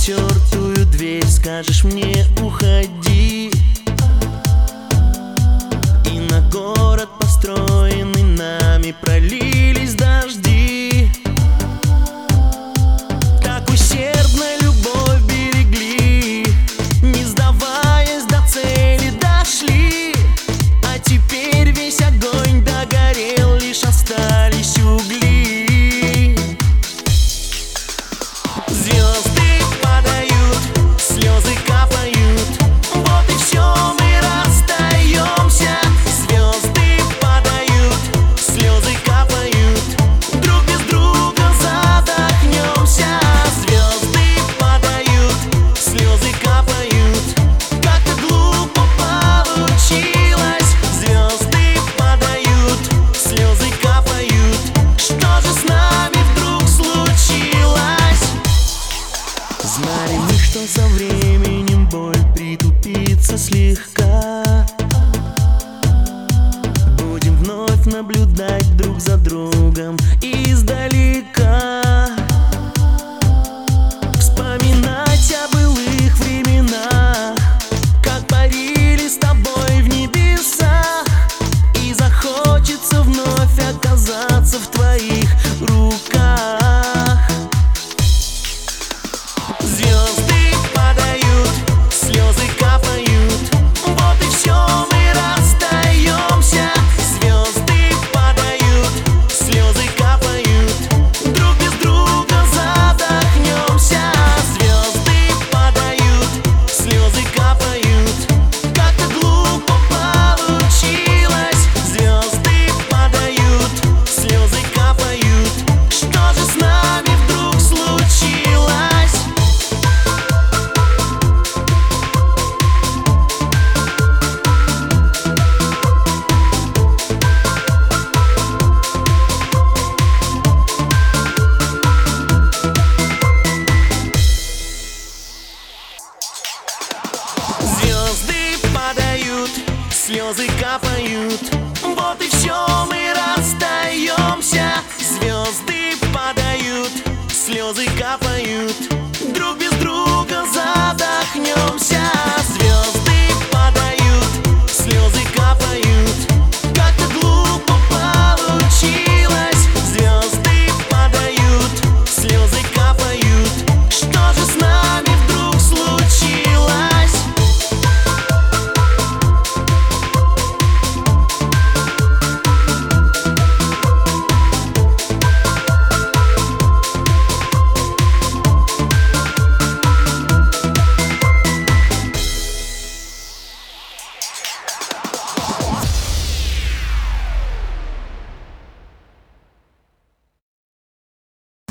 потертую дверь, скажешь мне уходи. И на город, построенный нами, пролились дожди. Так усердно любовь берегли, не сдаваясь, до цели дошли. А теперь весь огонь догорел, лишь остались угли. Звезды падают, слезы капают, вот и все, мы расстаемся. Звезды падают, слезы капают, друг без друга задохнемся. Звезды падают, слезы капают, как-то глупо получилось. Звезды падают, слезы капают, что же с нами вдруг случилось? Знали мы, что со временем боль притупится слегка. Будем вновь наблюдать друг за другом издалека, вспоминать о былых временах, как парили с тобой в небесах. И захочется вновь оказаться в твоих руках. Звезды падают, слезы капают, вот и все, мы расстаемся. Звезды падают, слезы капают, друг без друга задохнемся. Звезды падают, слезы капают, как-то глупо получилось. Звезды падают, слезы капают, что же с нами вдруг случилось? Звезды падают, слезы капают, вот и все, мы расстаемся. Звезды падают, слезы капают.